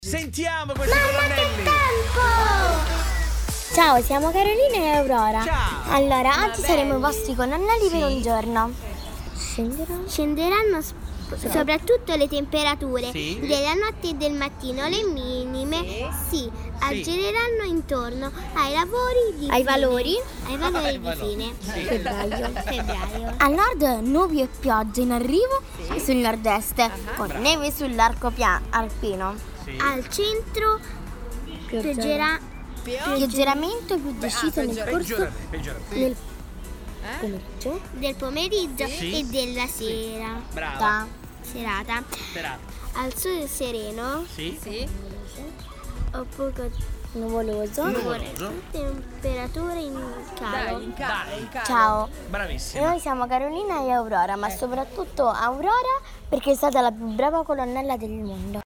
Sentiamo questi colonnelli. Ciao, siamo Carolina e Aurora. Ciao. Allora, oggi saremo i vostri colonnelli per un giorno. Scenderanno soprattutto le temperature Sì. della notte e del mattino, le minime si aggireranno intorno ai lavori di Ai fine. valori? Ai valori Ai di valori. fine. Sì. Febbraio. Al nord nubi e piogge in arrivo sul nord-est, con neve sull'arco alpino. Sì. Al centro Pioggeramento più deciso nel corso Peggioramento. del pomeriggio. del pomeriggio Sì. e della serata. Brava. Serata. Serata. Al sole sereno Sì. o poco Nuvoloso. Nuvoloso. temperature in calo. Ciao. Bravissima. Noi siamo Carolina e Aurora, ma soprattutto Aurora perché è stata la più brava colonnella del mondo.